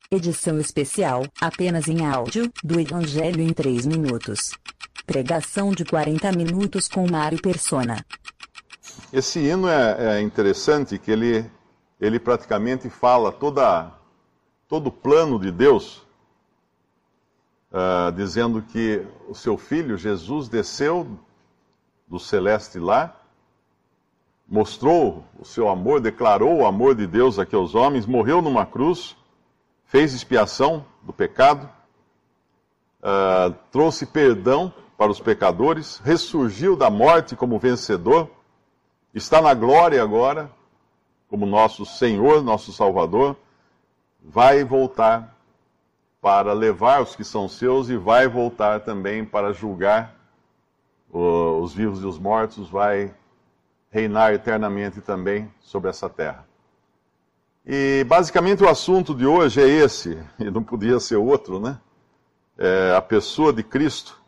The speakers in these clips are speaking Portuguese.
Edição especial, apenas em áudio, do Evangelho em 3 minutos. Pregação de 40 minutos com Mário Persona. Esse hino é interessante, que ele praticamente fala todo o plano de Deus, dizendo que o seu Filho, Jesus, desceu do celeste lá, mostrou o seu amor, declarou o amor de Deus aqui aos homens, morreu numa cruz, fez expiação do pecado, trouxe perdão para os pecadores, ressurgiu da morte como vencedor, está na glória agora, como nosso Senhor, nosso Salvador, vai voltar para levar os que são seus e vai voltar também para julgar os vivos e os mortos, vai reinar eternamente também sobre essa terra. E basicamente o assunto de hoje é esse, e não podia ser outro, né? É a pessoa de Cristo.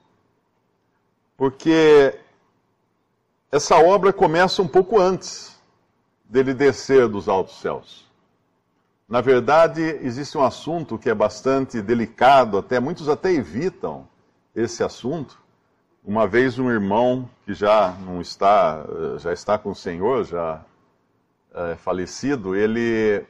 Porque essa obra começa um pouco antes dele descer dos altos céus. Na verdade, existe um assunto que é bastante delicado, muitos até evitam esse assunto. Uma vez um irmão que já está com o Senhor, já falecido, ele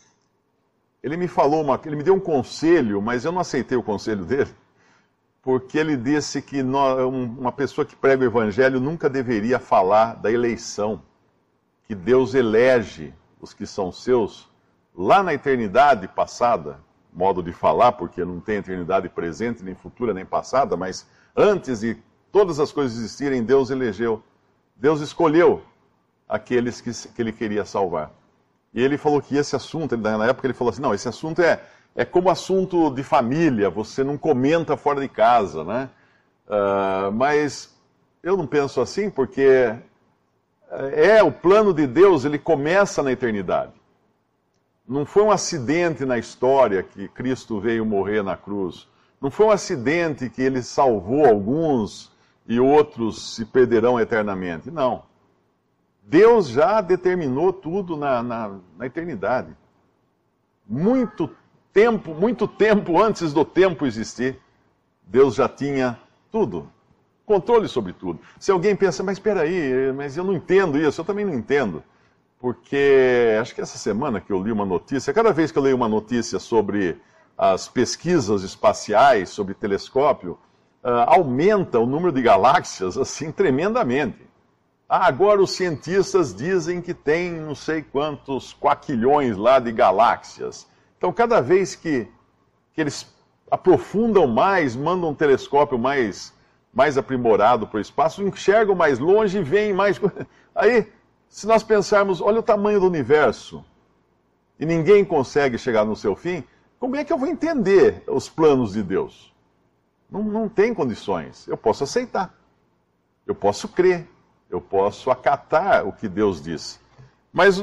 me falou, ele me deu um conselho, mas eu não aceitei o conselho dele, porque ele disse que uma pessoa que prega o Evangelho nunca deveria falar da eleição, que Deus elege os que são seus lá na eternidade passada, modo de falar, porque não tem eternidade presente, nem futura, nem passada, mas antes de todas as coisas existirem, Deus elegeu, Deus escolheu aqueles que ele queria salvar. E ele falou que esse assunto, na época ele falou assim, não, esse assunto é como assunto de família, você não comenta fora de casa, né? Mas eu não penso assim, porque o plano de Deus, ele começa na eternidade. Não foi um acidente na história que Cristo veio morrer na cruz. Não foi um acidente que ele salvou alguns e outros se perderão eternamente. Não. Deus já determinou tudo na eternidade. Muito tempo antes do tempo existir, Deus já tinha tudo. Controle sobre tudo. Se alguém pensa, mas espera aí, mas eu não entendo isso, eu também não entendo. Porque acho que essa semana que eu li uma notícia, cada vez que eu leio uma notícia sobre as pesquisas espaciais, sobre telescópio, aumenta o número de galáxias assim tremendamente. Agora os cientistas dizem que tem não sei quantos quaquilhões lá de galáxias. Então cada vez que eles aprofundam mais, mandam um telescópio mais aprimorado para o espaço, enxergam mais longe e veem mais. Aí, se nós pensarmos, olha o tamanho do universo, e ninguém consegue chegar no seu fim, como é que eu vou entender os planos de Deus? Não tem condições. Eu posso aceitar, eu posso crer, eu posso acatar o que Deus diz. Mas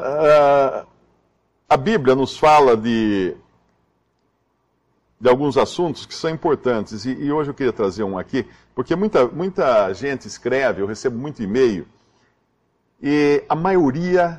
a Bíblia nos fala de alguns assuntos que são importantes, e hoje eu queria trazer um aqui, porque muita gente escreve, eu recebo muito e-mail, e a maioria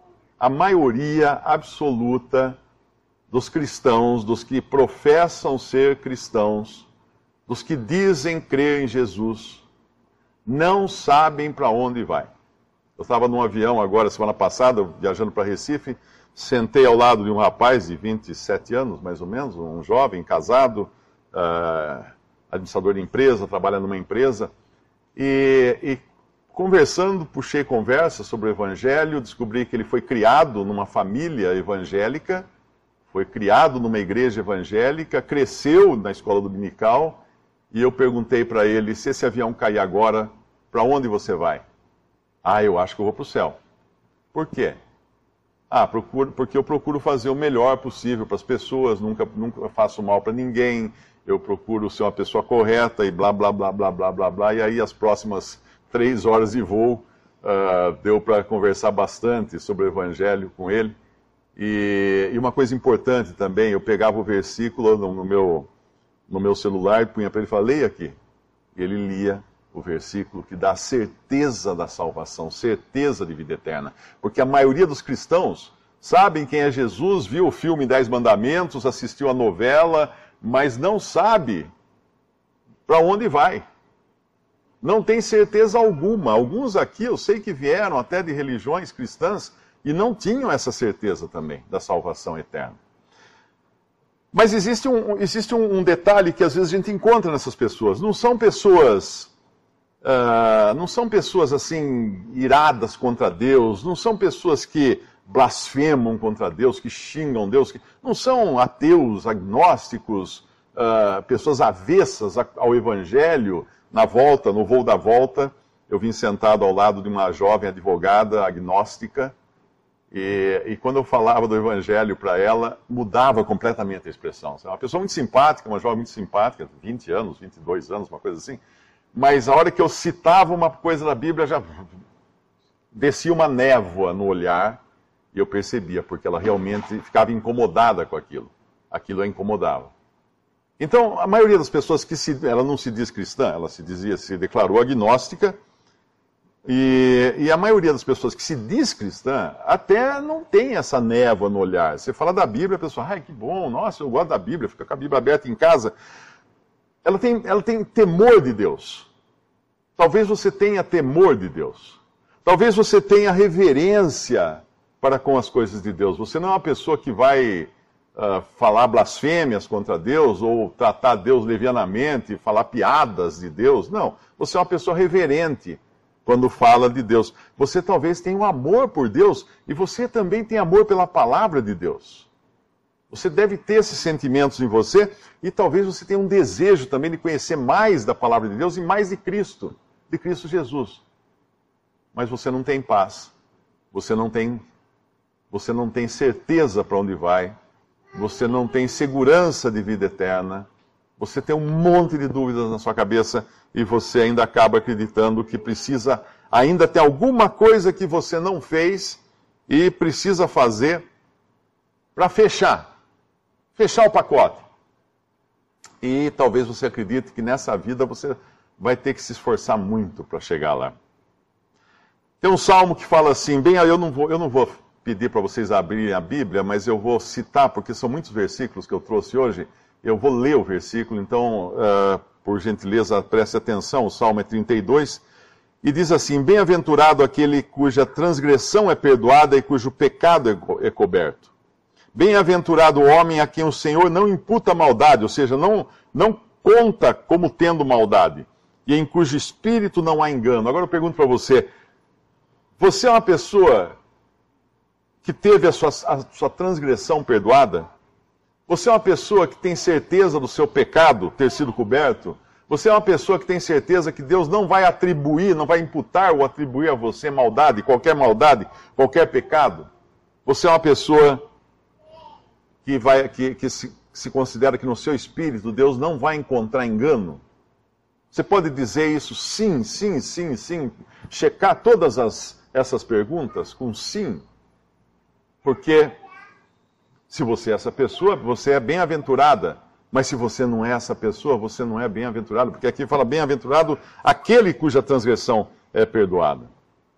absoluta dos cristãos, dos que professam ser cristãos, dos que dizem crer em Jesus, não sabem para onde vai. Eu estava num avião agora, semana passada, viajando para Recife, sentei ao lado de um rapaz de 27 anos, mais ou menos, um jovem, casado, administrador de empresa, trabalha numa empresa, e conversando, puxei conversa sobre o Evangelho, descobri que ele foi criado numa família evangélica, foi criado numa igreja evangélica, cresceu na escola dominical, e eu perguntei para ele, se esse avião cair agora, para onde você vai? Eu acho que eu vou para o céu. Por quê? Porque eu procuro fazer o melhor possível para as pessoas, nunca faço mal para ninguém, eu procuro ser uma pessoa correta e blá, blá, blá, blá, blá, blá, blá. E aí as próximas 3 horas de voo deu para conversar bastante sobre o Evangelho com ele. E uma coisa importante também, eu pegava o versículo no meu celular e punha para ele e falava, leia aqui. E ele lia o versículo que dá certeza da salvação, certeza de vida eterna. Porque a maioria dos cristãos sabem quem é Jesus, viu o filme 10 Mandamentos, assistiu a novela, mas não sabe para onde vai. Não tem certeza alguma. Alguns aqui eu sei que vieram até de religiões cristãs e não tinham essa certeza também da salvação eterna. Mas existe um detalhe que às vezes a gente encontra nessas pessoas. Não são pessoas assim iradas contra Deus, não são pessoas que blasfemam contra Deus, que xingam Deus, não são ateus, agnósticos, pessoas avessas ao Evangelho. No voo da volta, eu vim sentado ao lado de uma jovem advogada agnóstica, e quando eu falava do Evangelho para ela, mudava completamente a expressão. Uma pessoa muito simpática, uma jovem muito simpática, 20 anos, 22 anos, uma coisa assim, mas a hora que eu citava uma coisa da Bíblia, já descia uma névoa no olhar, e eu percebia, porque ela realmente ficava incomodada com aquilo. Aquilo a incomodava. Então, a maioria das pessoas ela não se diz cristã, ela se declarou agnóstica, e a maioria das pessoas que se diz cristã até não tem essa névoa no olhar. Você fala da Bíblia, a pessoa, ai, que bom, nossa, eu gosto da Bíblia, fica com a Bíblia aberta em casa. Ela tem temor de Deus. Talvez você tenha temor de Deus. Talvez você tenha reverência para com as coisas de Deus. Você não é uma pessoa que vai falar blasfêmias contra Deus, ou tratar Deus levianamente, falar piadas de Deus. Não, você é uma pessoa reverente quando fala de Deus. Você talvez tenha um amor por Deus, e você também tem amor pela palavra de Deus. Você deve ter esses sentimentos em você, e talvez você tenha um desejo também de conhecer mais da palavra de Deus e mais de Cristo Jesus. Mas você não tem paz, você não tem certeza para onde vai, você não tem segurança de vida eterna, você tem um monte de dúvidas na sua cabeça e você ainda acaba acreditando que ainda tem alguma coisa que você não fez e precisa fazer para fechar o pacote. E talvez você acredite que nessa vida você vai ter que se esforçar muito para chegar lá. Tem um salmo que fala assim, eu não vou pedir para vocês abrirem a Bíblia, mas eu vou citar, porque são muitos versículos que eu trouxe hoje, eu vou ler o versículo, então, por gentileza, preste atenção, o Salmo é 32, e diz assim, bem-aventurado aquele cuja transgressão é perdoada e cujo pecado é coberto. Bem-aventurado o homem a quem o Senhor não imputa maldade, ou seja, não conta como tendo maldade, e em cujo espírito não há engano. Agora eu pergunto para você, você é uma pessoa que teve a sua transgressão perdoada? Você é uma pessoa que tem certeza do seu pecado ter sido coberto? Você é uma pessoa que tem certeza que Deus não vai imputar ou atribuir a você maldade, qualquer pecado? Você é uma pessoa que se considera que no seu espírito Deus não vai encontrar engano? Você pode dizer isso sim, sim, sim, sim, checar todas essas perguntas com sim? Porque se você é essa pessoa, você é bem-aventurada. Mas se você não é essa pessoa, você não é bem-aventurado. Porque aqui fala bem-aventurado aquele cuja transgressão é perdoada.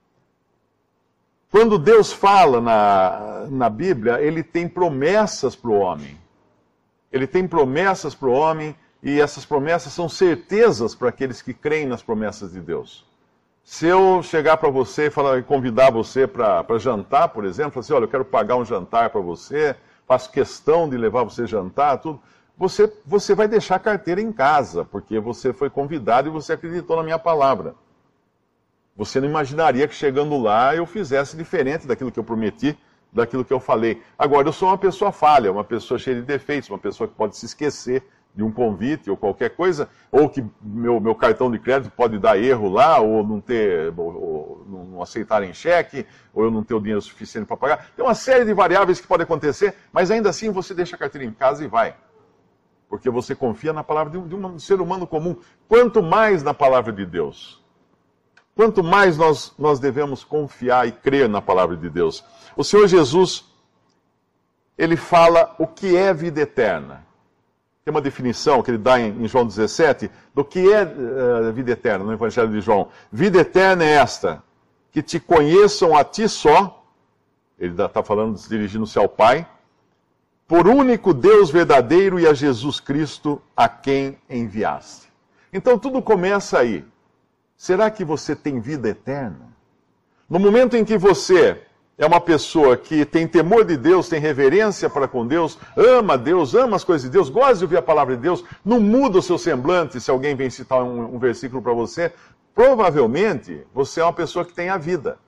Quando Deus fala na Bíblia, Ele tem promessas para o homem. Ele tem promessas para o homem, e essas promessas são certezas para aqueles que creem nas promessas de Deus. Se eu chegar para você e convidar você para jantar, por exemplo, falar assim, olha, eu quero pagar um jantar para você, faço questão de levar você jantar, tudo, você vai deixar a carteira em casa, porque você foi convidado e você acreditou na minha palavra. Você não imaginaria que chegando lá eu fizesse diferente daquilo que eu prometi, daquilo que eu falei. Agora, eu sou uma pessoa falha, uma pessoa cheia de defeitos, uma pessoa que pode se esquecer de um convite ou qualquer coisa, ou que meu cartão de crédito pode dar erro lá, ou não aceitar em cheque, ou eu não ter o dinheiro suficiente para pagar. Tem uma série de variáveis que podem acontecer, mas ainda assim você deixa a carteira em casa e vai. Porque você confia na palavra de um ser humano comum. Quanto mais na palavra de Deus. Quanto mais nós devemos confiar e crer na palavra de Deus. O Senhor Jesus, Ele fala o que é vida eterna. Tem uma definição que ele dá em João 17 do que é vida eterna no Evangelho de João. Vida eterna é esta, que te conheçam a ti só, Ele está falando, dirigindo-se ao Pai, por único Deus verdadeiro e a Jesus Cristo, a quem enviaste. Então tudo começa aí. Será que você tem vida eterna? No momento em que você é uma pessoa que tem temor de Deus, tem reverência para com Deus, ama as coisas de Deus, gosta de ouvir a palavra de Deus, não muda o seu semblante se alguém vem citar um versículo para você, provavelmente você é uma pessoa que tem a vida.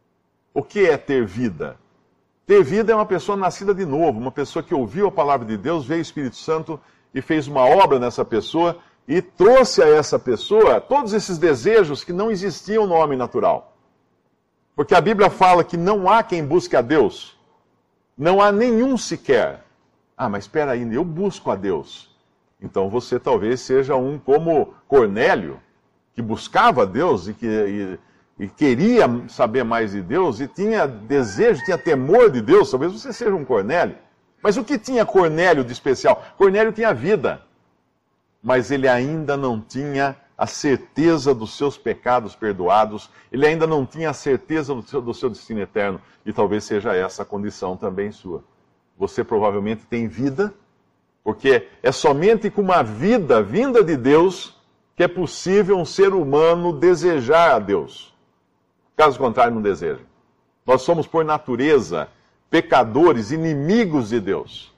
O que é ter vida? Ter vida é uma pessoa nascida de novo, uma pessoa que ouviu a palavra de Deus, veio o Espírito Santo e fez uma obra nessa pessoa e trouxe a essa pessoa todos esses desejos que não existiam no homem natural. Porque a Bíblia fala que não há quem busque a Deus. Não há nenhum sequer. Mas espera aí, eu busco a Deus. Então você talvez seja um como Cornélio, que buscava a Deus e queria saber mais de Deus e tinha desejo, tinha temor de Deus. Talvez você seja um Cornélio. Mas o que tinha Cornélio de especial? Cornélio tinha vida, mas ele ainda não tinha a certeza dos seus pecados perdoados, ele ainda não tinha a certeza do seu destino eterno, e talvez seja essa a condição também sua. Você provavelmente tem vida, porque é somente com uma vida vinda de Deus que é possível um ser humano desejar a Deus. Caso contrário, não deseja. Nós somos, por natureza, pecadores, inimigos de Deus.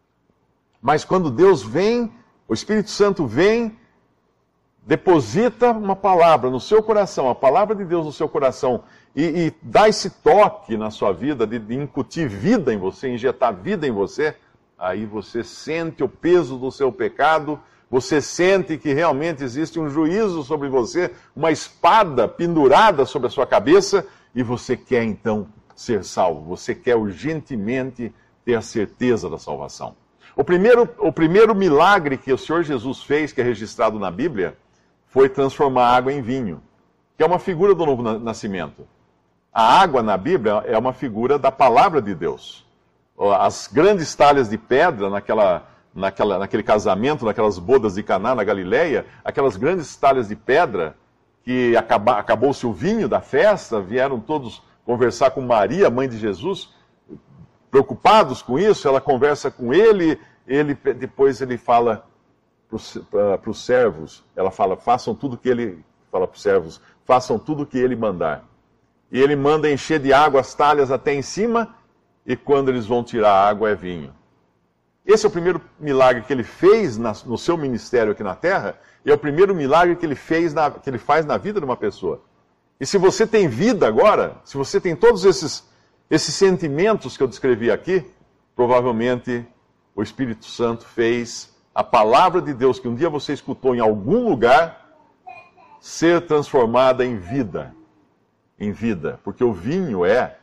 Mas quando Deus vem, o Espírito Santo vem, deposita uma palavra no seu coração, a palavra de Deus no seu coração, e dá esse toque na sua vida de incutir vida em você, injetar vida em você, aí você sente o peso do seu pecado, você sente que realmente existe um juízo sobre você, uma espada pendurada sobre a sua cabeça, e você quer então ser salvo, você quer urgentemente ter a certeza da salvação. O primeiro milagre que o Senhor Jesus fez, que é registrado na Bíblia, foi transformar água em vinho, que é uma figura do novo nascimento. A água na Bíblia é uma figura da palavra de Deus. As grandes talhas de pedra naquele casamento, naquelas bodas de Caná, na Galileia, aquelas grandes talhas de pedra que acabou-se o vinho da festa, vieram todos conversar com Maria, mãe de Jesus, preocupados com isso, ela conversa com ele, depois ele fala para os servos, ela fala, façam tudo que ele, fala para os servos, façam tudo que ele mandar. E ele manda encher de água as talhas até em cima, e quando eles vão tirar a água é vinho. Esse é o primeiro milagre que ele fez no seu ministério aqui na Terra, e é o primeiro milagre que ele faz na vida de uma pessoa. E se você tem vida agora, se você tem todos esses sentimentos que eu descrevi aqui, provavelmente o Espírito Santo fez a palavra de Deus que um dia você escutou em algum lugar ser transformada em vida. Em vida. Porque o vinho é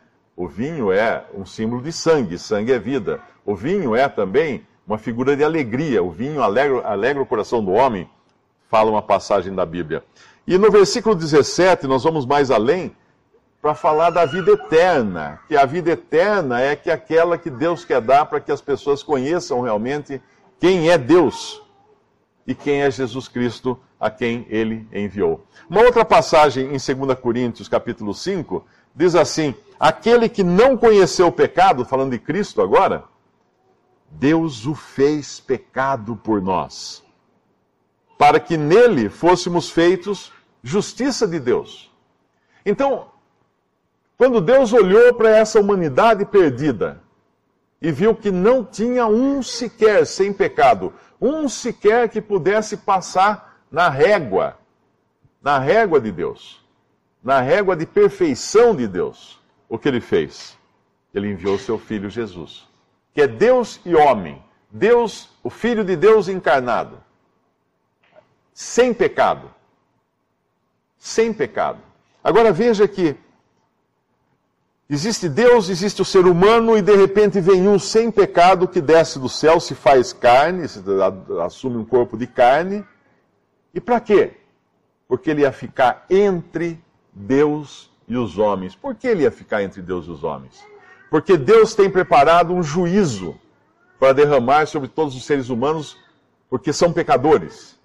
um símbolo de sangue. Sangue é vida. O vinho é também uma figura de alegria. O vinho alegra o coração do homem, fala uma passagem da Bíblia. E no versículo 17, nós vamos mais além para falar da vida eterna. Que a vida eterna é aquela que Deus quer dar para que as pessoas conheçam realmente quem é Deus e quem é Jesus Cristo, a quem Ele enviou. Uma outra passagem em 2 Coríntios, capítulo 5, diz assim, aquele que não conheceu o pecado, falando de Cristo agora, Deus o fez pecado por nós, para que nele fôssemos feitos justiça de Deus. Então, quando Deus olhou para essa humanidade perdida, e viu que não tinha um sequer sem pecado, um sequer que pudesse passar na régua de Deus, na régua de perfeição de Deus. O que ele fez? Ele enviou seu Filho Jesus, que é Deus e homem, Deus, o Filho de Deus encarnado, sem pecado. Sem pecado. Agora veja que existe Deus, existe o ser humano, e de repente vem um sem pecado que desce do céu, se faz carne, assume um corpo de carne. E para quê? Porque ele ia ficar entre Deus e os homens. Por que ele ia ficar entre Deus e os homens? Porque Deus tem preparado um juízo para derramar sobre todos os seres humanos, porque são pecadores.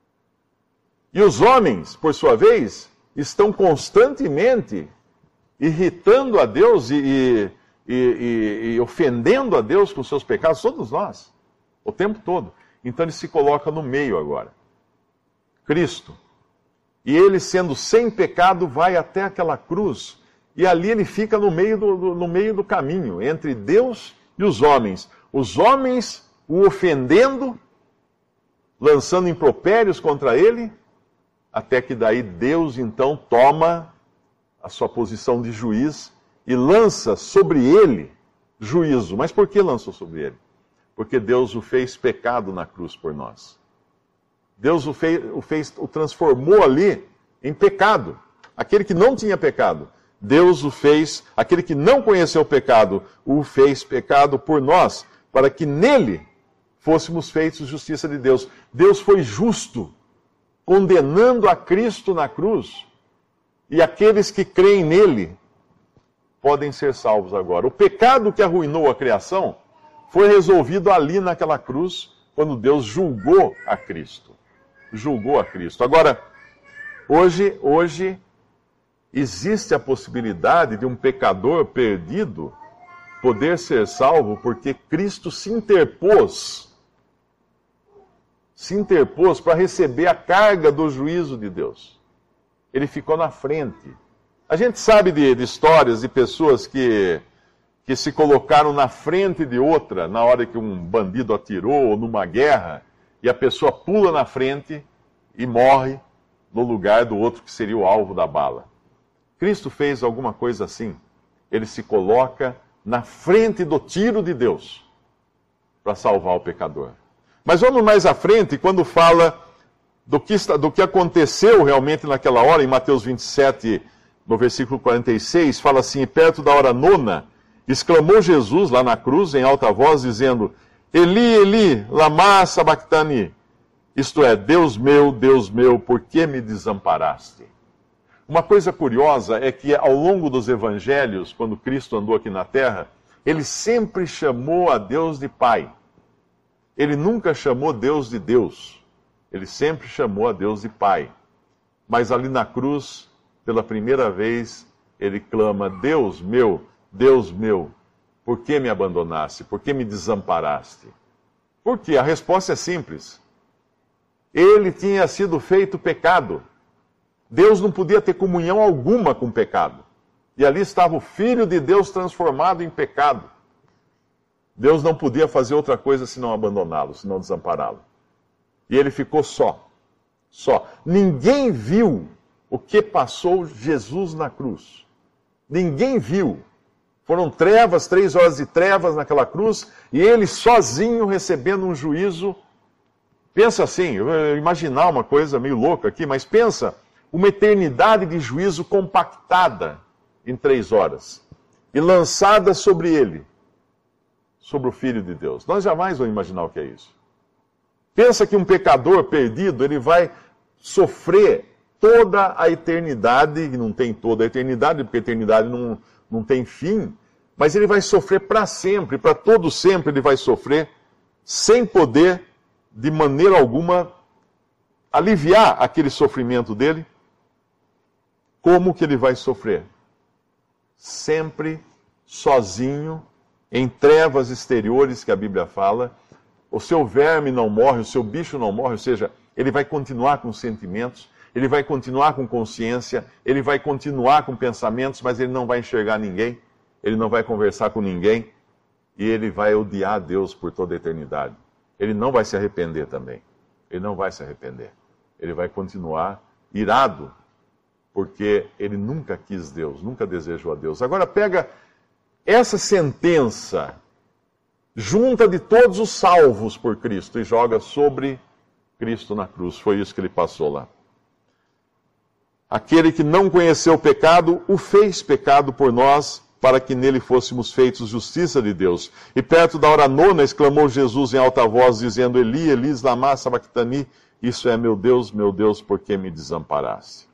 E os homens, por sua vez, estão constantemente irritando a Deus e e ofendendo a Deus com seus pecados, todos nós, o tempo todo. Então ele se coloca no meio agora. Cristo. E ele, sendo sem pecado, vai até aquela cruz. E ali ele fica no meio do caminho, entre Deus e os homens. Os homens o ofendendo, lançando impropérios contra ele, até que daí Deus então toma a sua posição de juiz e lança sobre ele juízo. Mas por que lançou sobre ele? Porque Deus o fez pecado na cruz por nós. Deus o transformou ali em pecado. Aquele que não tinha pecado. Deus o fez, aquele que não conheceu o pecado, o fez pecado por nós, para que nele fôssemos feitos justiça de Deus. Deus foi justo, condenando a Cristo na cruz, e aqueles que creem nele podem ser salvos agora. O pecado que arruinou a criação foi resolvido ali naquela cruz, quando Deus julgou a Cristo. Julgou a Cristo. Agora, hoje existe a possibilidade de um pecador perdido poder ser salvo porque Cristo se interpôs para receber a carga do juízo de Deus. Ele ficou na frente. A gente sabe de histórias de pessoas que se colocaram na frente de outra na hora que um bandido atirou ou numa guerra, e a pessoa pula na frente e morre no lugar do outro que seria o alvo da bala. Cristo fez alguma coisa assim. Ele se coloca na frente do tiro de Deus para salvar o pecador. Mas vamos mais à frente, quando fala do que aconteceu realmente naquela hora, em Mateus 27, no versículo 46, fala assim: e perto da hora nona, exclamou Jesus lá na cruz, em alta voz, dizendo: Eli, Eli, lama sabachthani. Isto é, Deus meu, por que me desamparaste? Uma coisa curiosa é que ao longo dos evangelhos, quando Cristo andou aqui na terra, ele sempre chamou a Deus de Pai. Ele nunca chamou Deus de Deus. Ele sempre chamou a Deus de Pai. Mas ali na cruz, pela primeira vez, ele clama: Deus meu, por que me abandonaste? Por que me desamparaste? Por quê? A resposta é simples. Ele tinha sido feito pecado. Deus não podia ter comunhão alguma com o pecado. E ali estava o Filho de Deus transformado em pecado. Deus não podia fazer outra coisa senão abandoná-lo, senão desampará-lo. E ele ficou só. Só. Ninguém viu o que passou Jesus na cruz. Ninguém viu. Foram trevas, 3 horas de trevas naquela cruz, e ele sozinho recebendo um juízo. Pensa assim, eu vou imaginar uma coisa meio louca aqui, mas pensa, uma eternidade de juízo compactada em 3 horas e lançada sobre ele, sobre o Filho de Deus. Nós jamais vamos imaginar o que é isso. Pensa que um pecador perdido, ele vai sofrer toda a eternidade, e não tem toda a eternidade, porque a eternidade não tem fim, mas ele vai sofrer para sempre, para todo sempre ele vai sofrer, sem poder, de maneira alguma, aliviar aquele sofrimento dele. Como que ele vai sofrer? Sempre sozinho, em trevas exteriores que a Bíblia fala. O seu verme não morre, o seu bicho não morre, ou seja, ele vai continuar com sentimentos, ele vai continuar com consciência, ele vai continuar com pensamentos, mas ele não vai enxergar ninguém, ele não vai conversar com ninguém, e ele vai odiar a Deus por toda a eternidade. Ele não vai se arrepender também. Ele não vai se arrepender. Ele vai continuar irado, porque ele nunca quis Deus, nunca desejou a Deus. Agora pega essa sentença, junta de todos os salvos por Cristo e joga sobre Cristo na cruz. Foi isso que ele passou lá. Aquele que não conheceu o pecado, o fez pecado por nós, para que nele fôssemos feitos justiça de Deus. E perto da hora nona, exclamou Jesus em alta voz, dizendo: Eli, Eli, lama sabachthani. Isso é, meu Deus, por que me desamparaste?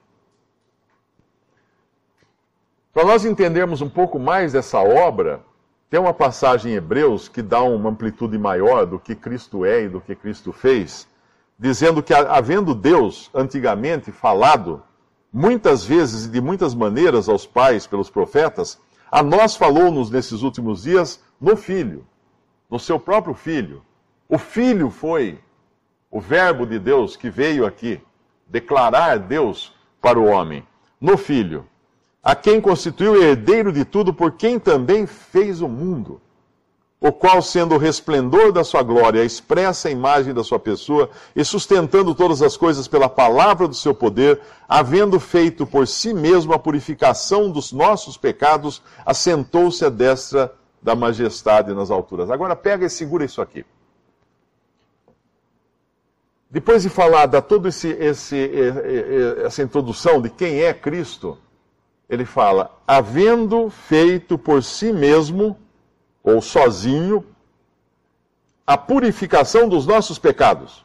Para nós entendermos um pouco mais dessa obra, tem uma passagem em Hebreus que dá uma amplitude maior do que Cristo é e do que Cristo fez, dizendo que, havendo Deus antigamente falado muitas vezes e de muitas maneiras aos pais pelos profetas, A nós falou-nos nesses últimos dias no Filho, no seu próprio Filho. O Filho foi o Verbo de Deus que veio aqui declarar Deus para o homem. No Filho, a quem constituiu herdeiro de tudo, por quem também fez o mundo, o qual, sendo o resplendor da sua glória, a expressa imagem da sua pessoa, e sustentando todas as coisas pela palavra do seu poder, havendo feito por si mesmo a purificação dos nossos pecados, assentou-se à destra da majestade nas alturas. Agora pega e segura isso aqui. Depois de falar da toda essa introdução de quem é Cristo, ele fala, havendo feito por si mesmo, ou sozinho, a purificação dos nossos pecados.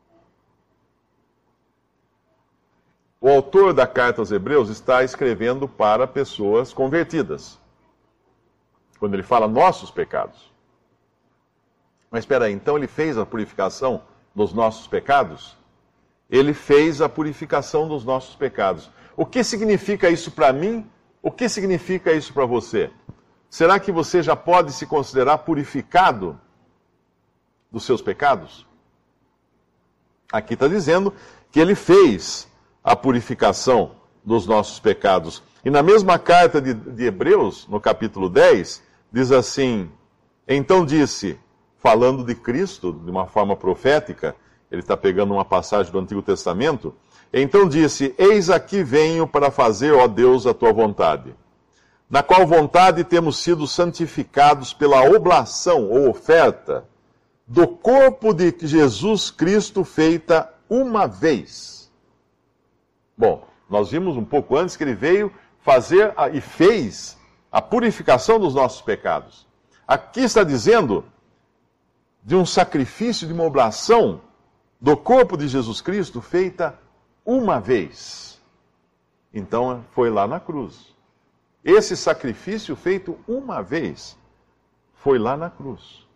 O autor da carta aos Hebreus está escrevendo para pessoas convertidas, quando ele fala nossos pecados. Mas espera aí, então ele fez a purificação dos nossos pecados? Ele fez a purificação dos nossos pecados. O que significa isso para mim? O que significa isso para você? Será que você já pode se considerar purificado dos seus pecados? Aqui está dizendo que ele fez a purificação dos nossos pecados. E na mesma carta de Hebreus, no capítulo 10, diz assim, então disse, falando de Cristo, de uma forma profética, ele está pegando uma passagem do Antigo Testamento, então disse, eis aqui venho para fazer, ó Deus, a tua vontade, na qual vontade temos sido santificados pela oblação ou oferta do corpo de Jesus Cristo feita uma vez. Bom, nós vimos um pouco antes que ele veio fazer e fez a purificação dos nossos pecados. Aqui está dizendo de um sacrifício, de uma oblação do corpo de Jesus Cristo feita uma vez. Então foi lá na cruz. Esse sacrifício feito uma vez foi lá na cruz.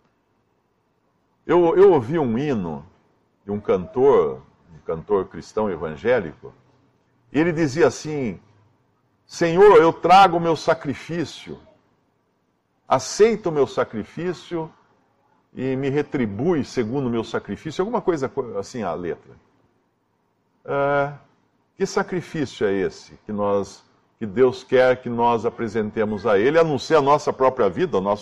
Eu ouvi um hino de um cantor cristão evangélico, e ele dizia assim, Senhor, eu trago o meu sacrifício, aceita o meu sacrifício e me retribui segundo o meu sacrifício, alguma coisa assim a letra. Que sacrifício é esse que Deus quer que nós apresentemos a Ele, a não ser a nossa própria vida, o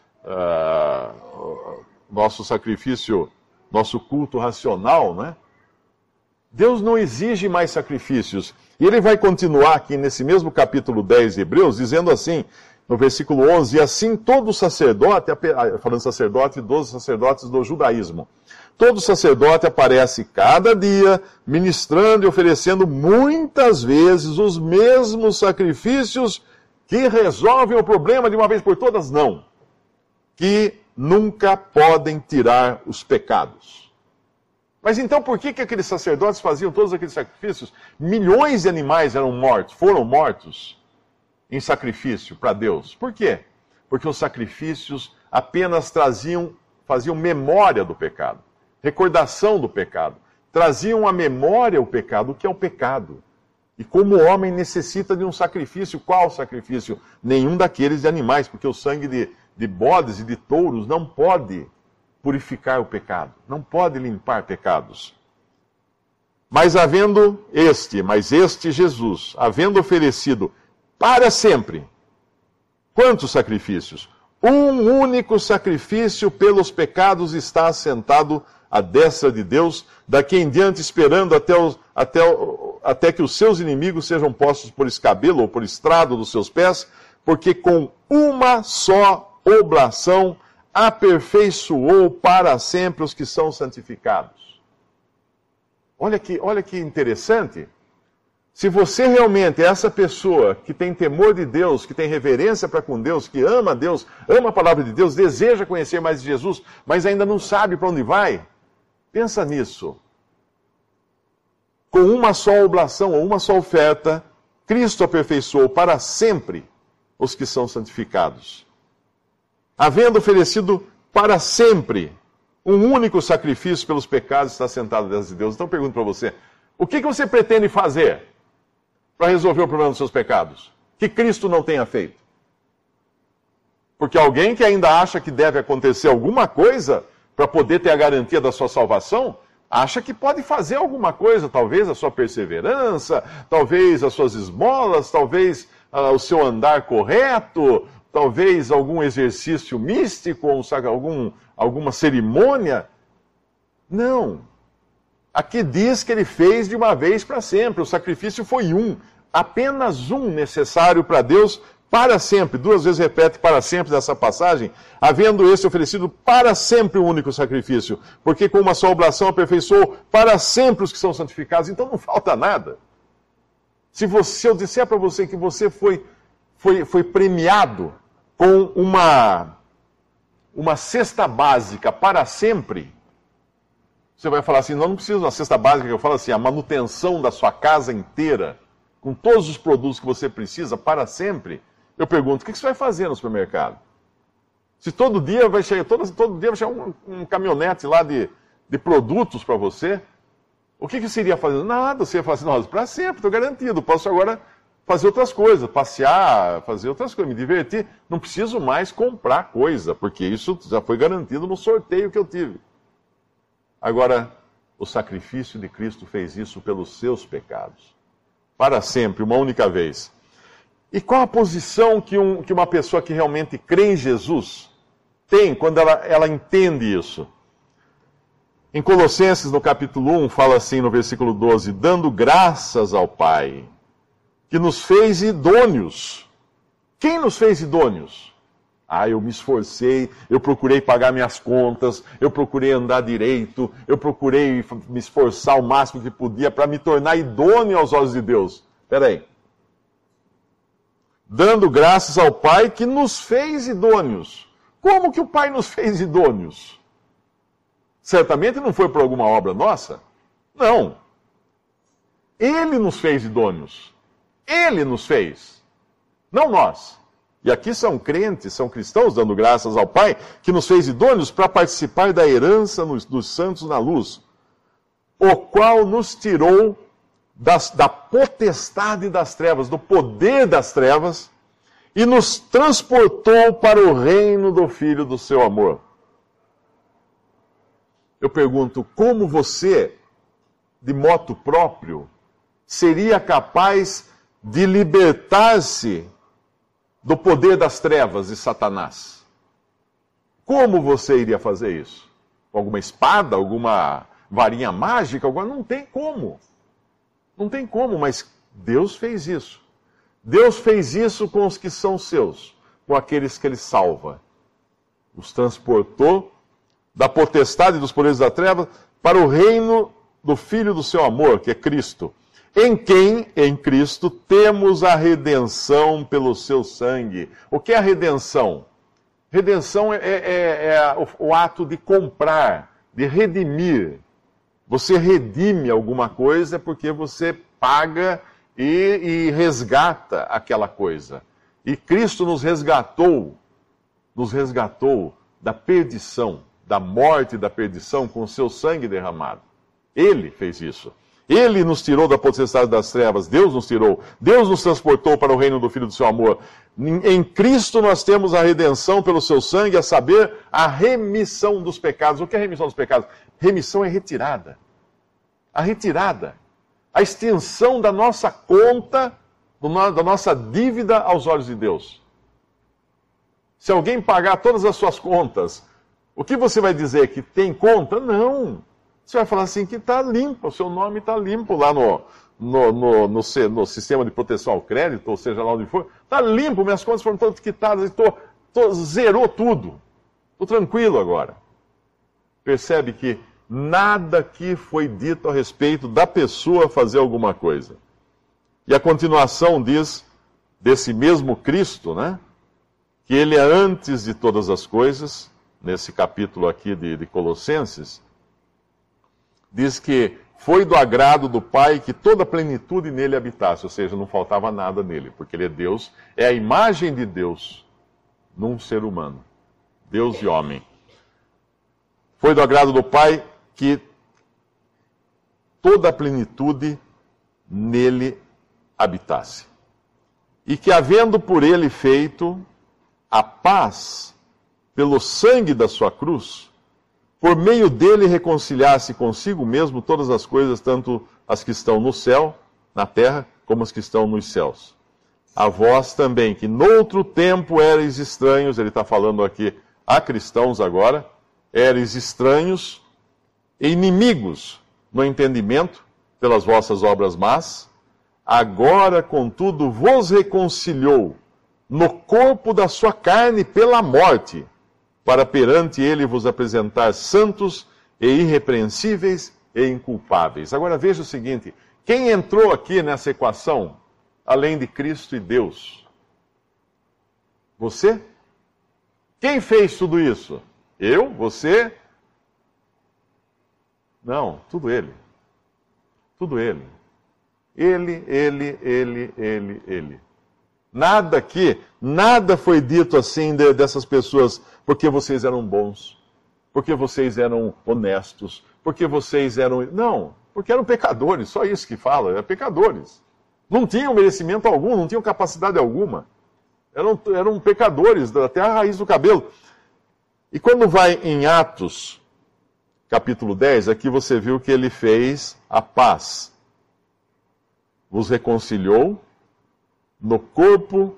nosso sacrifício, nosso culto racional, né? Deus não exige mais sacrifícios. E ele vai continuar aqui nesse mesmo capítulo 10 de Hebreus, dizendo assim, no versículo 11, e assim todo sacerdote, falando sacerdote, dos sacerdotes do judaísmo, todo sacerdote aparece cada dia, ministrando e oferecendo muitas vezes os mesmos sacrifícios que resolvem o problema de uma vez por todas? Não. Que nunca podem tirar os pecados. Mas então por que aqueles sacerdotes faziam todos aqueles sacrifícios? Milhões de animais foram mortos em sacrifício para Deus. Por quê? Porque os sacrifícios apenas faziam memória do pecado, recordação do pecado. Traziam à memória o pecado. O que é o pecado? E como o homem necessita de um sacrifício, qual sacrifício? Nenhum daqueles de animais, porque o sangue de bodes e de touros não pode purificar o pecado, não pode limpar pecados. Mas este Jesus, havendo oferecido para sempre, quantos sacrifícios? Um único sacrifício pelos pecados está assentado à destra de Deus, daqui em diante esperando até que os seus inimigos sejam postos por escabelo ou por estrado dos seus pés, porque com uma só oblação aperfeiçoou para sempre os que são santificados. Olha que interessante. Se você realmente é essa pessoa que tem temor de Deus, que tem reverência para com Deus, que ama Deus, ama a palavra de Deus, deseja conhecer mais de Jesus, mas ainda não sabe para onde vai, pensa nisso. Com uma só oblação ou uma só oferta, Cristo aperfeiçoou para sempre os que são santificados. Havendo oferecido para sempre um único sacrifício pelos pecados, está sentado diante de Deus. Então eu pergunto para você, o que você pretende fazer para resolver o problema dos seus pecados? Que Cristo não tenha feito? Porque alguém que ainda acha que deve acontecer alguma coisa para poder ter a garantia da sua salvação, acha que pode fazer alguma coisa, talvez a sua perseverança, talvez as suas esmolas, talvez o seu andar correto, talvez algum exercício místico, alguma cerimônia. Não. Aqui diz que ele fez de uma vez para sempre. O sacrifício foi um, apenas um necessário para Deus para sempre. 2 vezes repete para sempre nessa passagem, havendo esse oferecido para sempre o único sacrifício, porque com uma só oblação aperfeiçoou para sempre os que são santificados. Então não falta nada. Se eu disser para você que você foi premiado com uma cesta básica para sempre, você vai falar assim, não precisa de uma cesta básica, eu falo assim, a manutenção da sua casa inteira, com todos os produtos que você precisa para sempre. Eu pergunto, o que você vai fazer no supermercado? Se todo dia vai chegar, todo dia vai chegar um caminhonete lá de produtos para você, o que você iria fazer? Nada, você ia falar assim, nossa, para sempre, estou garantido, posso agora fazer outras coisas, passear, fazer outras coisas, me divertir. Não preciso mais comprar coisa, porque isso já foi garantido no sorteio que eu tive. Agora, o sacrifício de Cristo fez isso pelos seus pecados. Para sempre, uma única vez. E qual a posição que uma pessoa que realmente crê em Jesus tem quando ela entende isso? Em Colossenses, no capítulo 1, fala assim no versículo 12, dando graças ao Pai, que nos fez idôneos. Quem nos fez idôneos? Eu me esforcei, eu procurei pagar minhas contas, eu procurei andar direito, eu procurei me esforçar o máximo que podia para me tornar idôneo aos olhos de Deus. Espera aí. Dando graças ao Pai que nos fez idôneos. Como que o Pai nos fez idôneos? Certamente não foi por alguma obra nossa. Não. Ele nos fez idôneos. Ele nos fez. Não nós. E aqui são crentes, são cristãos dando graças ao Pai, que nos fez idôneos para participar da herança dos santos na luz, o qual nos tirou da potestade das trevas, do poder das trevas, e nos transportou para o reino do Filho do seu amor. Eu pergunto, como você, de moto próprio, seria capaz de libertar-se do poder das trevas de Satanás? Como você iria fazer isso? Com alguma espada, alguma varinha mágica? Não tem como. Não tem como, mas Deus fez isso. Deus fez isso com os que são seus, com aqueles que Ele salva. Os transportou da potestade dos poderes da treva para o reino do Filho do seu amor, que é Cristo. Em quem, em Cristo, temos a redenção pelo seu sangue. O que é a redenção? Redenção é o ato de comprar, de redimir. Você redime alguma coisa porque você paga e resgata aquela coisa. E Cristo nos resgatou da perdição, da morte e da perdição com o seu sangue derramado. Ele fez isso. Ele nos tirou da potestade das trevas, Deus nos tirou. Deus nos transportou para o reino do Filho do seu amor. Em Cristo nós temos a redenção pelo seu sangue, a saber, a remissão dos pecados. O que é a remissão dos pecados? Remissão é retirada. A retirada. A extensão da nossa conta, da nossa dívida aos olhos de Deus. Se alguém pagar todas as suas contas, o que você vai dizer? Que tem conta? Não. Você vai falar assim que está limpo, o seu nome está limpo lá no sistema de proteção ao crédito, ou seja lá onde for. Está limpo, minhas contas foram todas quitadas, zerou tudo. Estou tranquilo agora. Percebe que nada aqui foi dito a respeito da pessoa fazer alguma coisa. E a continuação diz, desse mesmo Cristo, né? Que ele é antes de todas as coisas, nesse capítulo aqui de Colossenses, diz que foi do agrado do Pai que toda a plenitude nele habitasse, ou seja, não faltava nada nele, porque ele é Deus, é a imagem de Deus num ser humano, Deus e homem. Foi do agrado do Pai que toda a plenitude nele habitasse. E que, havendo por ele feito a paz pelo sangue da sua cruz, por meio dele reconciliar-se consigo mesmo todas as coisas, tanto as que estão no céu, na terra, como as que estão nos céus. A vós também, que noutro tempo erais estranhos, ele está falando aqui a cristãos agora, erais estranhos e inimigos no entendimento pelas vossas obras más, agora, contudo, vos reconciliou no corpo da sua carne pela morte, para perante ele vos apresentar santos e irrepreensíveis e inculpáveis. Agora veja o seguinte, quem entrou aqui nessa equação, além de Cristo e Deus? Você? Quem fez tudo isso? Eu? Você? Não, tudo ele. Tudo ele. Ele. Nada aqui, nada foi dito assim dessas pessoas, porque vocês eram bons, porque vocês eram honestos, porque vocês eram... Não, porque eram pecadores, só isso que fala, eram pecadores. Não tinham merecimento algum, não tinham capacidade alguma. Eram pecadores, até a raiz do cabelo. E quando vai em Atos, capítulo 10, aqui você viu que ele fez a paz. Vos reconciliou no corpo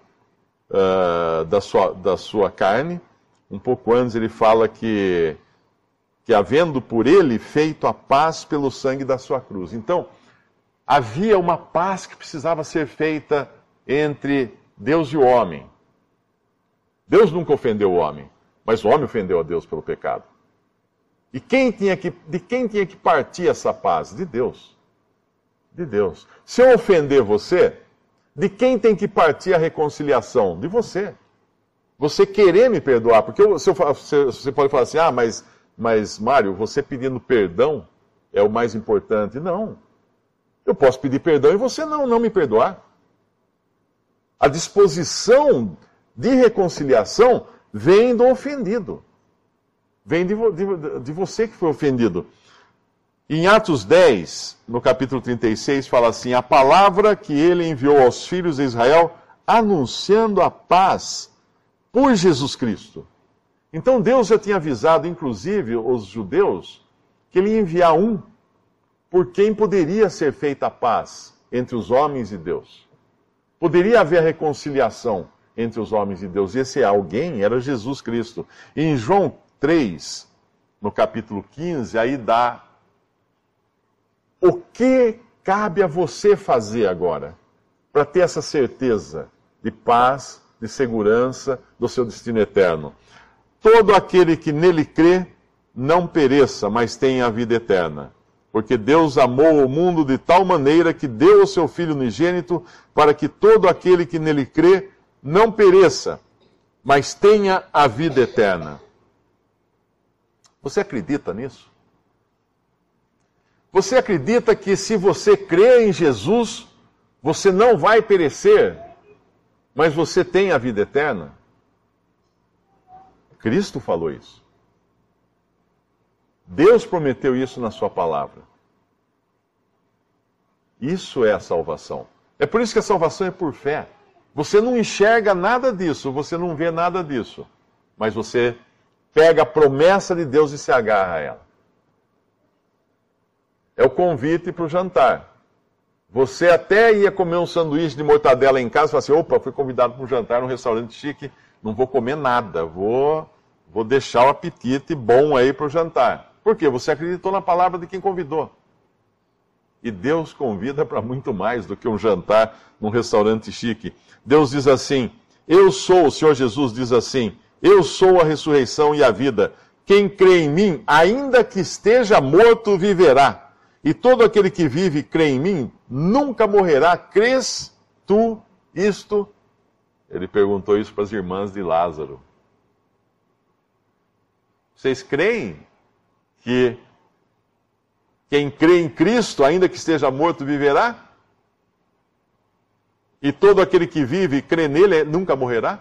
da sua carne. Um pouco antes ele fala que havendo por ele feito a paz pelo sangue da sua cruz. Então, havia uma paz que precisava ser feita entre Deus e o homem. Deus nunca ofendeu o homem, mas o homem ofendeu a Deus pelo pecado. E de quem tinha que partir essa paz? De Deus. De Deus. Se eu ofender você, de quem tem que partir a reconciliação? De você. Você querer me perdoar. Porque você pode falar assim, mas Mário, você pedindo perdão é o mais importante. Não. Eu posso pedir perdão e você não me perdoar. A disposição de reconciliação vem do ofendido. Vem de você que foi ofendido. Em Atos 10, no capítulo 36, fala assim, a palavra que ele enviou aos filhos de Israel, anunciando a paz por Jesus Cristo. Então Deus já tinha avisado, inclusive, os judeus, que ele ia enviar um por quem poderia ser feita a paz entre os homens e Deus. Poderia haver a reconciliação entre os homens e Deus. E esse alguém era Jesus Cristo. E em João 3, no capítulo 15, aí dá o que cabe a você fazer agora para ter essa certeza de paz, de segurança do seu destino eterno. Todo aquele que nele crê não pereça, mas tenha a vida eterna. Porque Deus amou o mundo de tal maneira que deu o seu Filho unigênito para que todo aquele que nele crê não pereça, mas tenha a vida eterna. Você acredita nisso? Você acredita que se você crê em Jesus, você não vai perecer, mas você tem a vida eterna? Cristo falou isso. Deus prometeu isso na sua palavra. Isso é a salvação. É por isso que a salvação é por fé. Você não enxerga nada disso, você não vê nada disso, mas você pega a promessa de Deus e se agarra a ela. É o convite para o jantar. Você até ia comer um sanduíche de mortadela em casa e fala assim, opa, fui convidado para um jantar num restaurante chique, não vou comer nada, vou deixar o apetite bom aí para o jantar. Por quê? Você acreditou na palavra de quem convidou. E Deus convida para muito mais do que um jantar num restaurante chique. Deus diz assim, o Senhor Jesus diz assim, eu sou a ressurreição e a vida. Quem crê em mim, ainda que esteja morto, viverá. E todo aquele que vive e crê em mim, nunca morrerá. Crês tu isto? Ele perguntou isso para as irmãs de Lázaro. Vocês creem que quem crê em Cristo, ainda que esteja morto, viverá? E todo aquele que vive e crê nele nunca morrerá?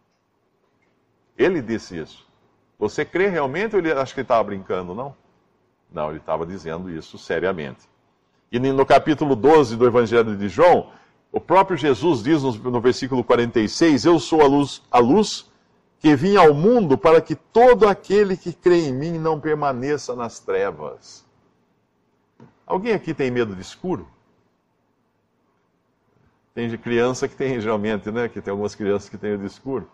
Ele disse isso. Você crê realmente ou ele acha que ele estava brincando, não? Não, ele estava dizendo isso seriamente. E no capítulo 12 do Evangelho de João, o próprio Jesus diz no versículo 46, eu sou a luz que vim ao mundo para que todo aquele que crê em mim não permaneça nas trevas. Alguém aqui tem medo de escuro? Tem criança que tem, geralmente, né? Que tem algumas crianças que têm medo de escuro.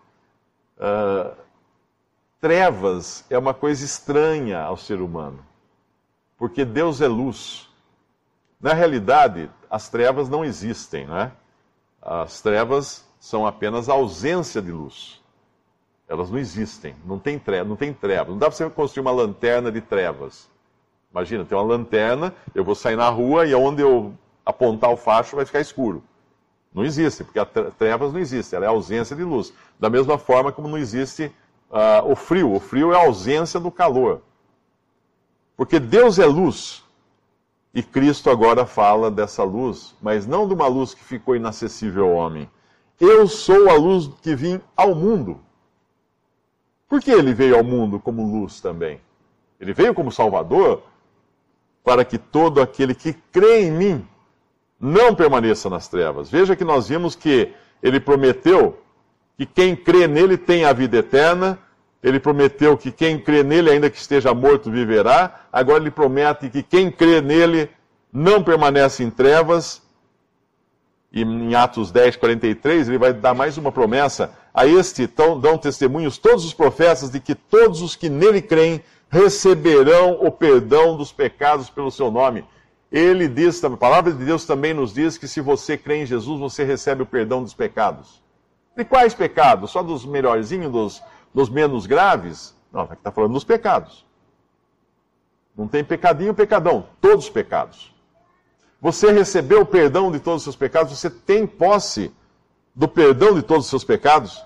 Trevas é uma coisa estranha ao ser humano, porque Deus é luz. Na realidade, as trevas não existem, né? As trevas são apenas a ausência de luz. Elas não existem, não tem treva. Não dá para você construir uma lanterna de trevas. Imagina, tem uma lanterna, eu vou sair na rua e onde eu apontar o facho vai ficar escuro. Não existe, porque trevas não existem, ela é a ausência de luz. Da mesma forma como não existe o frio. O frio é a ausência do calor. Porque Deus é luz. E Cristo agora fala dessa luz, mas não de uma luz que ficou inacessível ao homem. Eu sou a luz que vim ao mundo. Por que ele veio ao mundo como luz também? Ele veio como Salvador para que todo aquele que crê em mim não permaneça nas trevas. Veja que nós vimos que ele prometeu que quem crê nele tem a vida eterna. Ele prometeu que quem crê nele, ainda que esteja morto, viverá. Agora ele promete que quem crê nele não permanece em trevas. E em Atos 10, 43, ele vai dar mais uma promessa. A este dão testemunhos todos os profetas de que todos os que nele creem receberão o perdão dos pecados pelo seu nome. Ele diz, a palavra de Deus também nos diz que se você crê em Jesus, você recebe o perdão dos pecados. De quais pecados? Só dos melhorzinhos, dos menos graves? Não, aqui está falando dos pecados. Não tem pecadinho, pecadão. Todos os pecados. Você recebeu o perdão de todos os seus pecados? Você tem posse do perdão de todos os seus pecados?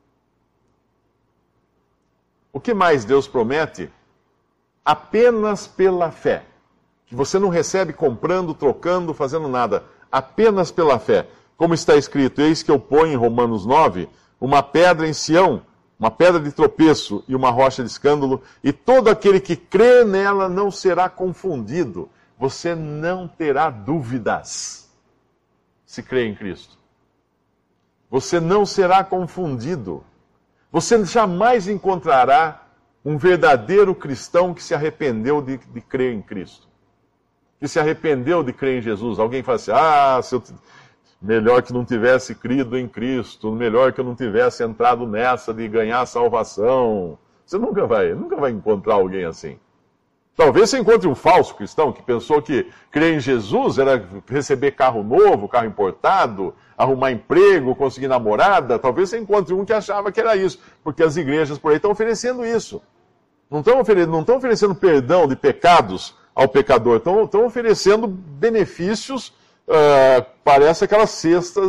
O que mais Deus promete? Apenas pela fé. Que você não recebe comprando, trocando, fazendo nada. Apenas pela fé. Como está escrito, eis que eu ponho em Romanos 9, uma pedra em Sião, uma pedra de tropeço e uma rocha de escândalo, e todo aquele que crê nela não será confundido. Você não terá dúvidas se crê em Cristo. Você não será confundido. Você jamais encontrará um verdadeiro cristão que se arrependeu de crer em Cristo. Que se arrependeu de crer em Jesus. Alguém fala assim, melhor que não tivesse crido em Cristo, melhor que eu não tivesse entrado nessa de ganhar salvação. Você nunca vai encontrar alguém assim. Talvez você encontre um falso cristão que pensou que crer em Jesus era receber carro novo, carro importado, arrumar emprego, conseguir namorada. Talvez você encontre um que achava que era isso, porque as igrejas por aí estão oferecendo isso. Não estão oferecendo perdão de pecados ao pecador, estão oferecendo benefícios, parece aquelas cesta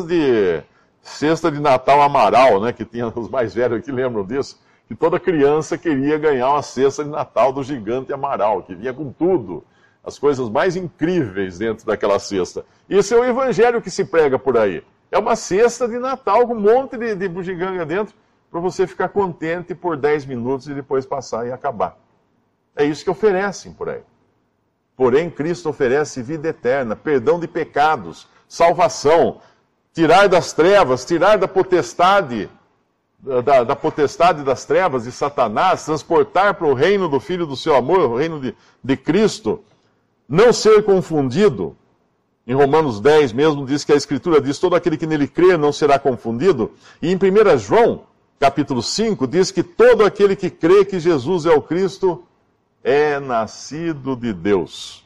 de Natal Amaral, né, que tinha os mais velhos que lembram disso, que toda criança queria ganhar uma cesta de Natal do gigante Amaral, que vinha com tudo, as coisas mais incríveis dentro daquela cesta. Isso é o evangelho que se prega por aí. É uma cesta de Natal com um monte de bugiganga dentro, para você ficar contente por 10 minutos e depois passar e acabar. É isso que oferecem por aí. Porém, Cristo oferece vida eterna, perdão de pecados, salvação, tirar das trevas, tirar da potestade, da potestade das trevas de Satanás, transportar para o reino do Filho do seu amor, o reino de Cristo, não ser confundido. Em Romanos 10 mesmo diz que a Escritura diz, todo aquele que nele crê não será confundido. E em 1 João, capítulo 5, diz que todo aquele que crê que Jesus é o Cristo é nascido de Deus.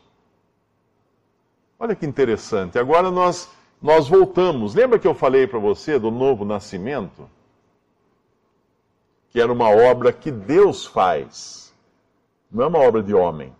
Olha que interessante. Agora nós voltamos. Lembra que eu falei para você do novo nascimento? Que era uma obra que Deus faz. Não é uma obra de homem.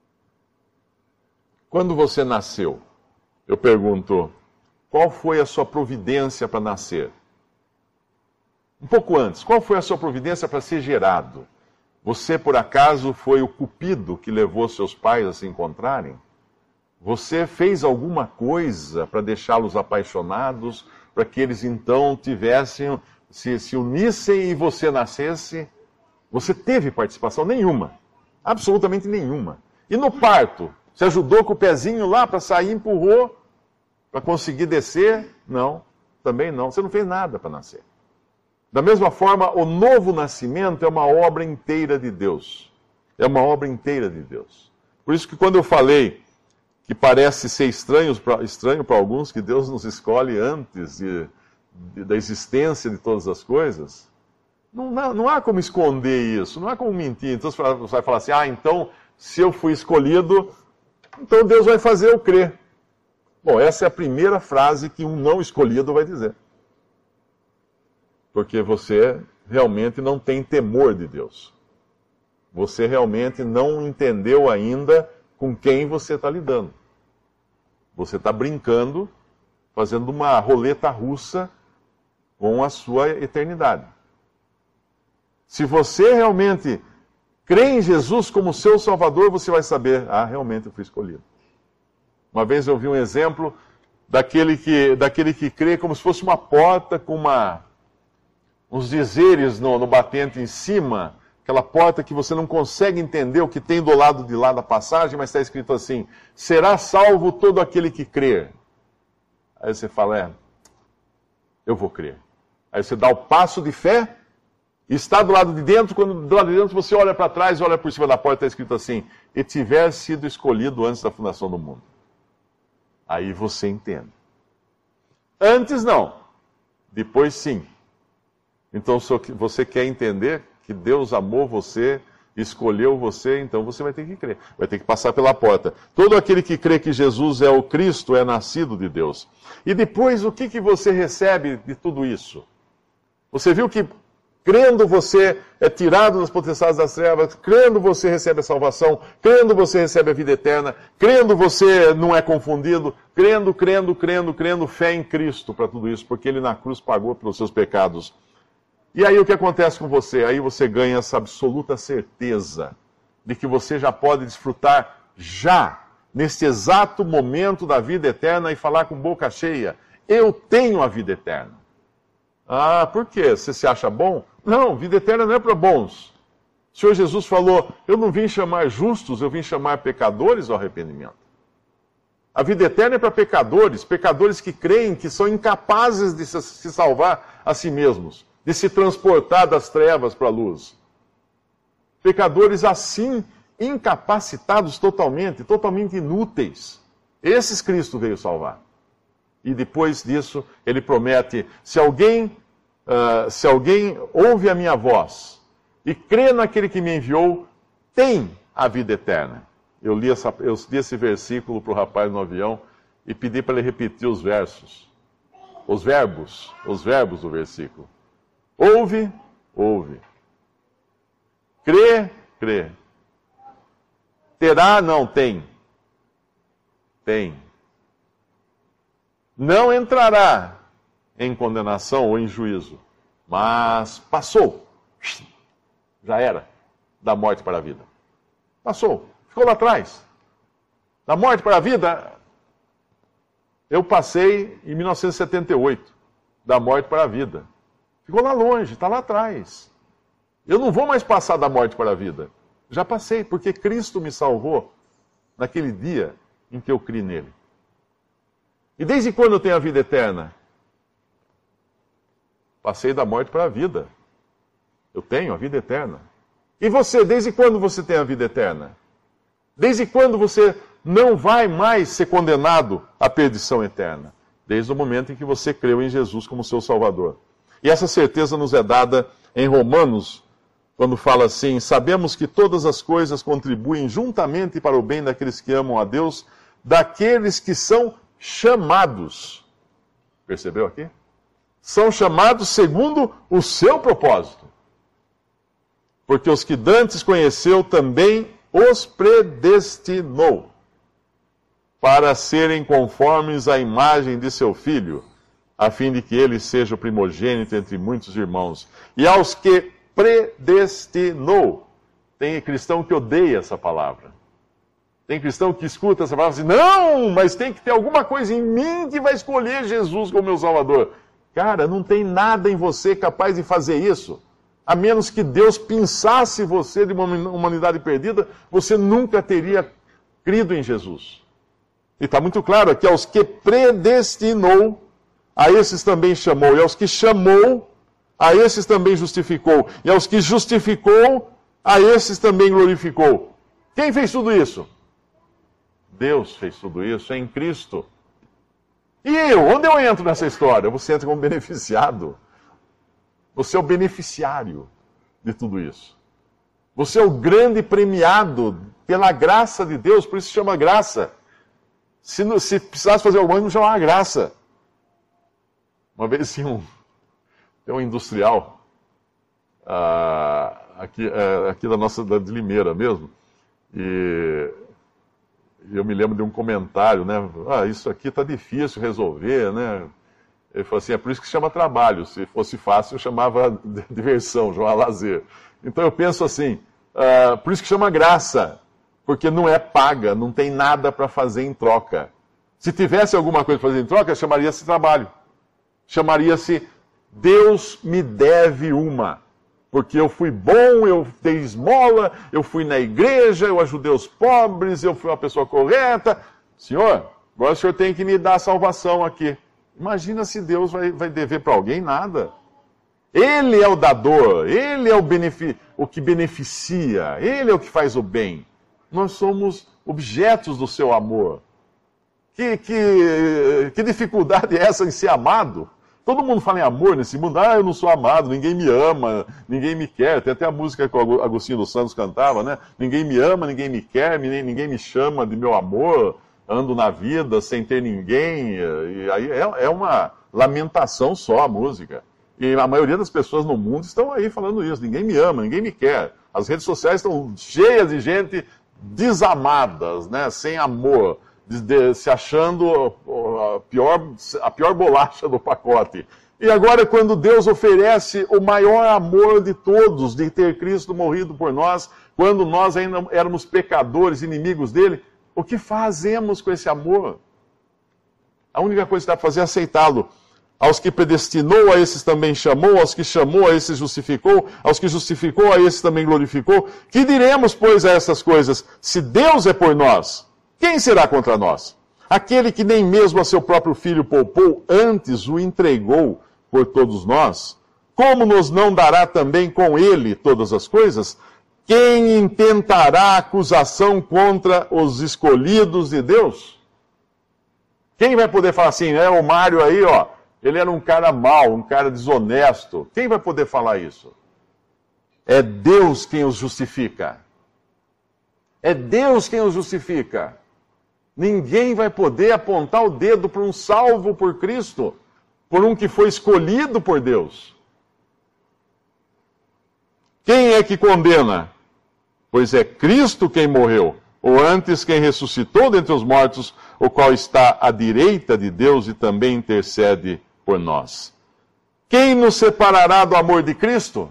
Quando você nasceu, eu pergunto, qual foi a sua providência para nascer? Um pouco antes, qual foi a sua providência para ser gerado? Você, por acaso, foi o cupido que levou seus pais a se encontrarem? Você fez alguma coisa para deixá-los apaixonados, para que eles então tivessem, se unissem e você nascesse? Você teve participação nenhuma, absolutamente nenhuma. E no parto, você ajudou com o pezinho lá para sair, empurrou, para conseguir descer? Não, também não. Você não fez nada para nascer. Da mesma forma, o novo nascimento é uma obra inteira de Deus. É uma obra inteira de Deus. Por isso que quando eu falei que parece ser estranho para alguns, que Deus nos escolhe antes da existência de todas as coisas, não há como esconder isso, não há como mentir. Então você vai falar assim, então, se eu fui escolhido, então Deus vai fazer eu crer. Bom, essa é a primeira frase que um não escolhido vai dizer. Porque você realmente não tem temor de Deus. Você realmente não entendeu ainda com quem você está lidando. Você está brincando, fazendo uma roleta russa com a sua eternidade. Se você realmente crê em Jesus como seu Salvador, você vai saber, realmente eu fui escolhido. Uma vez eu vi um exemplo daquele que crê como se fosse uma porta com uns dizeres no batente em cima, aquela porta que você não consegue entender o que tem do lado de lá da passagem, mas está escrito assim, será salvo todo aquele que crer. Aí você fala, eu vou crer. Aí você dá o passo de fé, e está do lado de dentro, quando do lado de dentro você olha para trás e olha por cima da porta, está escrito assim, e tiver sido escolhido antes da fundação do mundo. Aí você entende. Antes não, depois sim. Então, se você quer entender que Deus amou você, escolheu você, então você vai ter que crer. Vai ter que passar pela porta. Todo aquele que crê que Jesus é o Cristo é nascido de Deus. E depois, o que você recebe de tudo isso? Você viu que crendo você é tirado das potestades das trevas, crendo você recebe a salvação, crendo você recebe a vida eterna, crendo você não é confundido, crendo, fé em Cristo para tudo isso, porque Ele na cruz pagou pelos seus pecados. E aí o que acontece com você? Aí você ganha essa absoluta certeza de que você já pode desfrutar neste exato momento da vida eterna e falar com boca cheia, eu tenho a vida eterna. Por quê? Você se acha bom? Não, vida eterna não é para bons. O Senhor Jesus falou, eu não vim chamar justos, eu vim chamar pecadores ao arrependimento. A vida eterna é para pecadores, pecadores que creem que são incapazes de se salvar a si mesmos, de se transportar das trevas para a luz. Pecadores assim, incapacitados totalmente inúteis. Esses Cristo veio salvar. E depois disso, ele promete, se alguém ouve a minha voz e crê naquele que me enviou, tem a vida eterna. Eu li esse versículo para o rapaz no avião e pedi para ele repetir os verbos do versículo. Ouve. Crê. Terá, não, tem. Não entrará em condenação ou em juízo, mas passou. Já era. Da morte para a vida. Passou. Ficou lá atrás. Da morte para a vida, eu passei em 1978. Da morte para a vida. Ficou lá longe, está lá atrás. Eu não vou mais passar da morte para a vida. Já passei, porque Cristo me salvou naquele dia em que eu criei nele. E desde quando eu tenho a vida eterna? Passei da morte para a vida. Eu tenho a vida eterna. E você, desde quando você tem a vida eterna? Desde quando você não vai mais ser condenado à perdição eterna? Desde o momento em que você creu em Jesus como seu Salvador. E essa certeza nos é dada em Romanos, quando fala assim, sabemos que todas as coisas contribuem juntamente para o bem daqueles que amam a Deus, daqueles que são chamados. Percebeu aqui? São chamados segundo o seu propósito. Porque os que dantes conheceu também os predestinou para serem conformes à imagem de seu Filho, a fim de que ele seja o primogênito entre muitos irmãos. E aos que predestinou. Tem cristão que odeia essa palavra. Tem cristão que escuta essa palavra e diz, não, mas tem que ter alguma coisa em mim que vai escolher Jesus como meu Salvador. Cara, não tem nada em você capaz de fazer isso. A menos que Deus pinçasse você de uma humanidade perdida, você nunca teria crido em Jesus. E está muito claro aqui, aos que predestinou, a esses também chamou. E aos que chamou, a esses também justificou. E aos que justificou, a esses também glorificou. Quem fez tudo isso? Deus fez tudo isso em Cristo. E eu? Onde eu entro nessa história? Você entra como beneficiado. Você é o beneficiário de tudo isso. Você é o grande premiado pela graça de Deus, por isso se chama graça. Se precisasse fazer alguma coisa, não chamava graça. Uma vez tinha um industrial, aqui de Limeira mesmo, e eu me lembro de um comentário, né? Isso aqui está difícil resolver, né? Ele falou assim, é por isso que se chama trabalho. Se fosse fácil, eu chamava diversão, chamava lazer. Então eu penso assim, por isso que chama graça, porque não é paga, não tem nada para fazer em troca. Se tivesse alguma coisa para fazer em troca, chamaria-se trabalho. Chamaria-se Deus me deve uma. Porque eu fui bom, eu dei esmola, eu fui na igreja, eu ajudei os pobres, eu fui uma pessoa correta. Senhor, agora o senhor tem que me dar a salvação aqui. Imagina se Deus vai dever para alguém nada. Ele é o dador, ele é o que beneficia, ele é o que faz o bem. Nós somos objetos do seu amor. Que dificuldade é essa em ser amado? Todo mundo fala em amor nesse mundo. Eu não sou amado, ninguém me ama, ninguém me quer. Tem até a música que o Agostinho dos Santos cantava, né? Ninguém me ama, ninguém me quer, ninguém me chama de meu amor. Ando na vida sem ter ninguém. E aí é uma lamentação só a música. E a maioria das pessoas no mundo estão aí falando isso. Ninguém me ama, ninguém me quer. As redes sociais estão cheias de gente desamadas, né? Sem amor. Se achando a pior bolacha do pacote. E agora, quando Deus oferece o maior amor de todos, de ter Cristo morrido por nós, quando nós ainda éramos pecadores, inimigos dele, o que fazemos com esse amor? A única coisa que dá para fazer é aceitá-lo. Aos que predestinou, a esses também chamou, aos que chamou, a esses justificou, aos que justificou, a esses também glorificou. Que diremos, pois, a essas coisas? Se Deus é por nós, quem será contra nós? Aquele que nem mesmo a seu próprio filho poupou, antes o entregou por todos nós, como nos não dará também com ele todas as coisas? Quem intentará acusação contra os escolhidos de Deus? Quem vai poder falar assim, o Mário aí, ele era um cara mau, um cara desonesto. Quem vai poder falar isso? É Deus quem os justifica. É Deus quem os justifica. Ninguém vai poder apontar o dedo para um salvo por Cristo, por um que foi escolhido por Deus. Quem é que condena? Pois é Cristo quem morreu, ou antes quem ressuscitou dentre os mortos, o qual está à direita de Deus e também intercede por nós. Quem nos separará do amor de Cristo?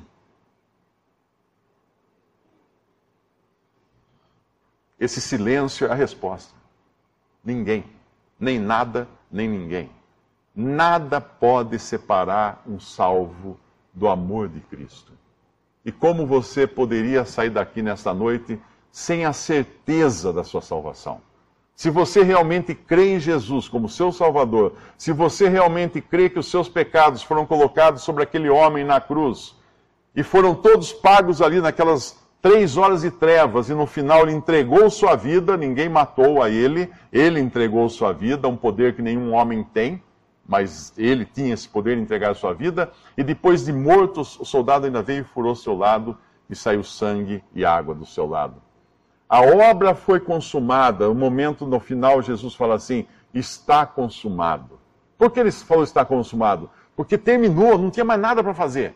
Esse silêncio é a resposta. Ninguém, nem nada, nem ninguém. Nada pode separar um salvo do amor de Cristo. E como você poderia sair daqui nesta noite sem a certeza da sua salvação? Se você realmente crê em Jesus como seu Salvador, se você realmente crê que os seus pecados foram colocados sobre aquele homem na cruz, e foram todos pagos ali naquelas 3 horas de trevas, e no final ele entregou sua vida, ninguém matou a ele entregou sua vida, um poder que nenhum homem tem, mas ele tinha esse poder de entregar a sua vida, e depois de morto, o soldado ainda veio e furou seu lado, e saiu sangue e água do seu lado. A obra foi consumada, o momento no final Jesus fala assim, está consumado. Por que ele falou está consumado? Porque terminou, não tinha mais nada para fazer.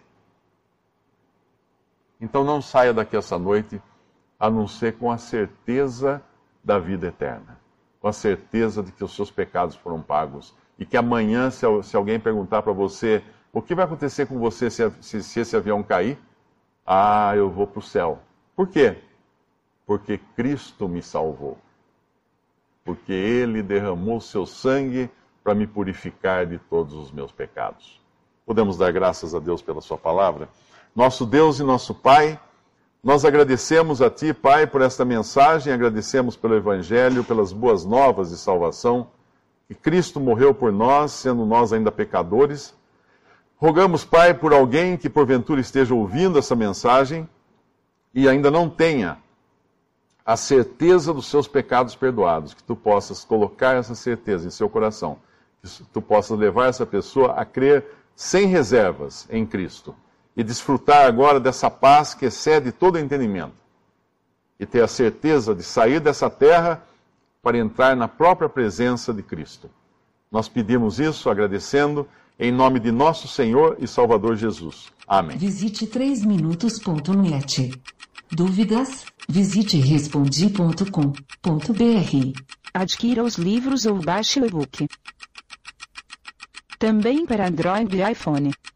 Então não saia daqui essa noite, a não ser com a certeza da vida eterna. Com a certeza de que os seus pecados foram pagos. E que amanhã, se alguém perguntar para você, o que vai acontecer com você se esse avião cair? Eu vou para o céu. Por quê? Porque Cristo me salvou. Porque Ele derramou seu sangue para me purificar de todos os meus pecados. Podemos dar graças a Deus pela sua palavra? Nosso Deus e nosso Pai, nós agradecemos a Ti, Pai, por esta mensagem, agradecemos pelo Evangelho, pelas boas novas de salvação, que Cristo morreu por nós, sendo nós ainda pecadores, Rogamos, Pai, por alguém que porventura esteja ouvindo essa mensagem e ainda não tenha a certeza dos seus pecados perdoados, que tu possas colocar essa certeza em seu coração, que tu possas levar essa pessoa a crer sem reservas em Cristo e desfrutar agora dessa paz que excede todo entendimento e ter a certeza de sair dessa terra para entrar na própria presença de Cristo. Nós pedimos isso agradecendo em nome de nosso Senhor e Salvador Jesus. Amém. Visite 3minutos.net. Dúvidas? Visite respondi.com.br. Adquira os livros ou baixe o e-book. Também para Android e iPhone.